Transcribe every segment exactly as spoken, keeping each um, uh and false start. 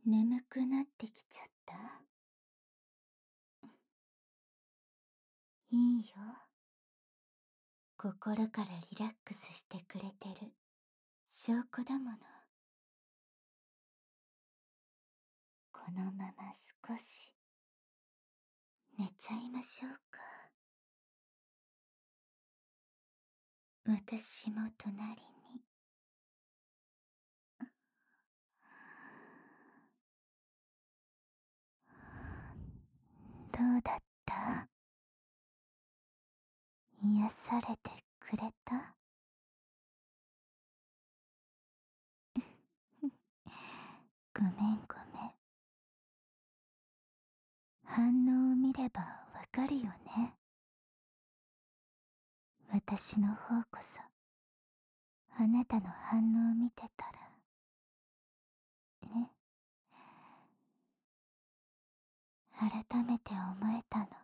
眠くなってきちゃった。いいよ。心からリラックスしてくれてる証拠だもの。このまま少し寝ちゃいましょうか。私も隣に。どうだった？癒されてくれた？ごめんごめん。反応を見ればわかるよね。私の方こそあなたの反応を見てたらね。改めて思えたの。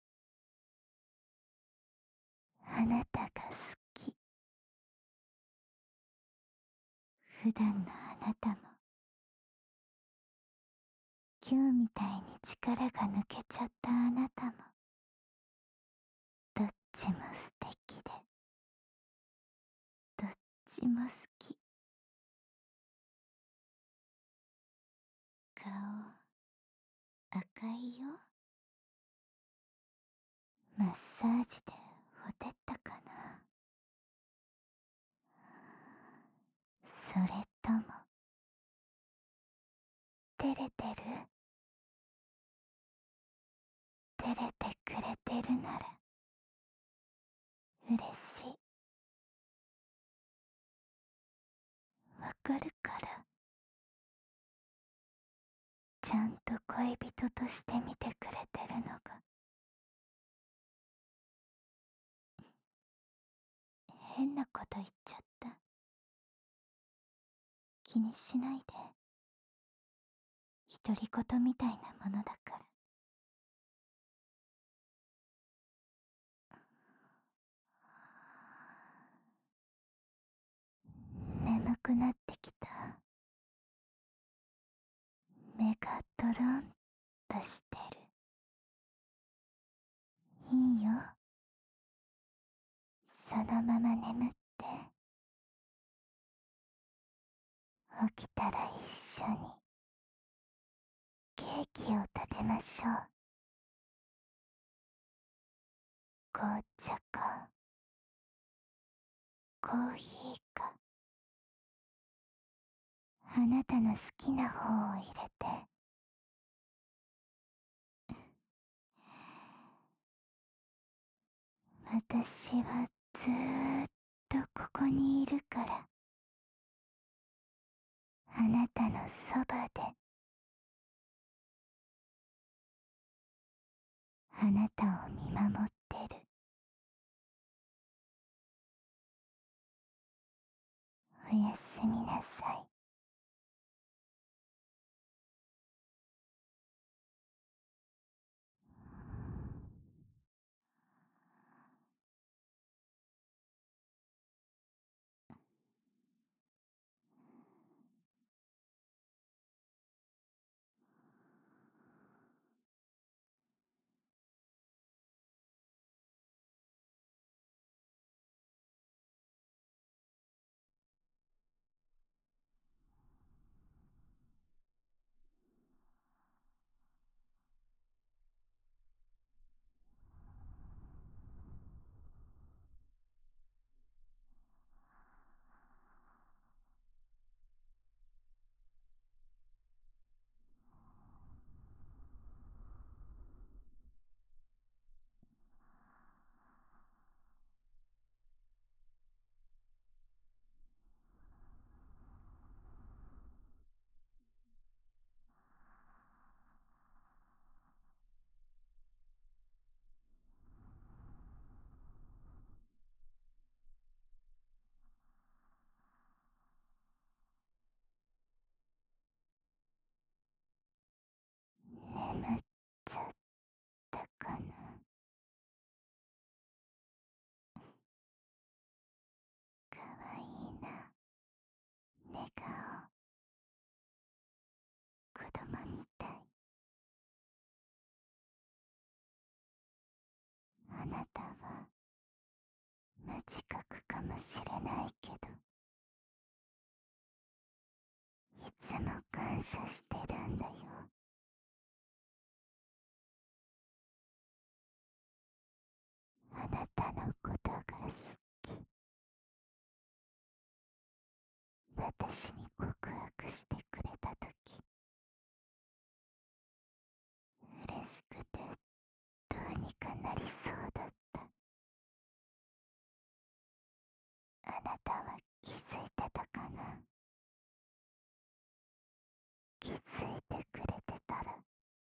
あなたが好き。普段のあなたも今日みたいに力が抜けちゃったあなたもどっちも素敵でどっちも好き。顔赤いよ。マッサージでほてったかな。それとも照れてる？照れてくれてるなら嬉しい。わかるから。ちゃんと恋人として見てくれてるのが。変なこと言っちゃった。気にしないで。独り言みたいなものだから。眠くなってきた。目がトロンとしてる。いいよ。そのまま眠って。起きたら一緒にケーキを食べましょう。紅茶かコーヒーか、あなたの好きな方を入れて。私はずーっとここにいるから、あなたのそばで。あなたを見守ってる。おやすみなさい。 自覚かもしれないけど、いつも感謝してるんだよ。あなたのことが好き。私に告白してくれたとき、嬉しくてどうにかなりそうだった。あなたは気づいてたかな。気づいてくれてたらい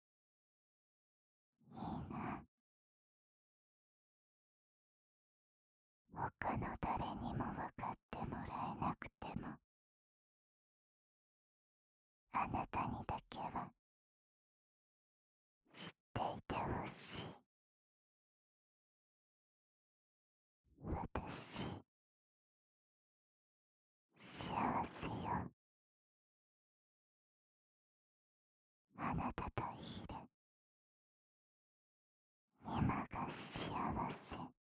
いな。他の誰にも分かってもらえなくても、あなたにだけは知っていてほしい。私、幸せよ。あなたといる今が幸せ。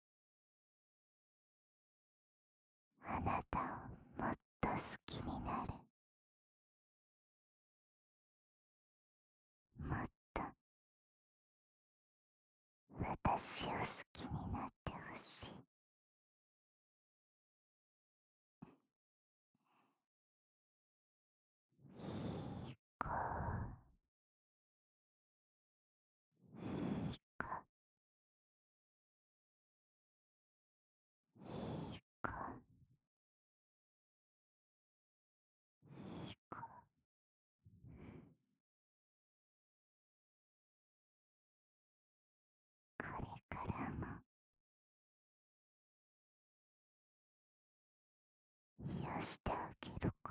あなたをもっと好きになる。もっと私を好きになってほしい。いい子、いい子、いい子、いい子。これからも癒してあげる